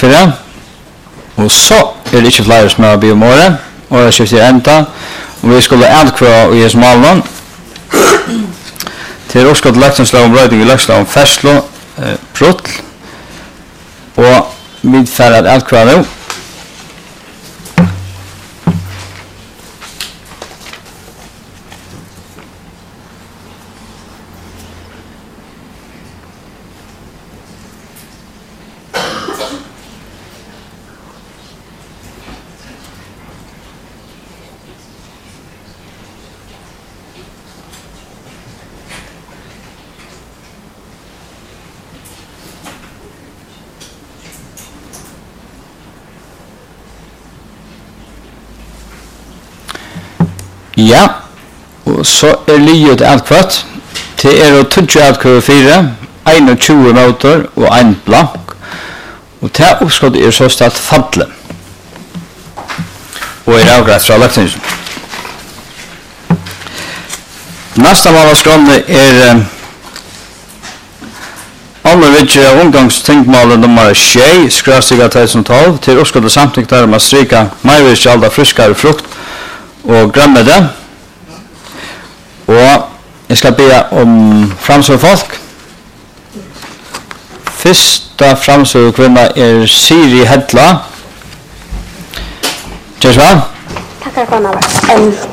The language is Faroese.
for det. Og så det ikke flere som har blitt målet, og det skifter enda, og vi skulle ankva i hans malen. Til oppskott løgtingslag om brøyding i løgtingslag om ferslo, protl, og midfærad ankva nå. Ja, og så livet ankvatt. Det å 20 ankvatt 4, 21 motor og 1 blank. Og det oppskottet så stått fadle. Og avgreit fra løgtingsen. Neste mål av skrånene alle vidtje av omgangstingmålet nummer 6, skrøstiga 2012, til oppskottet samtidig der om å stryka meivirkjalda friskare frukt og glemme det. Og jeg skal be om framsøk folk. Første framsøk kvinna Siri Hedla. Kjørs vel? Takk for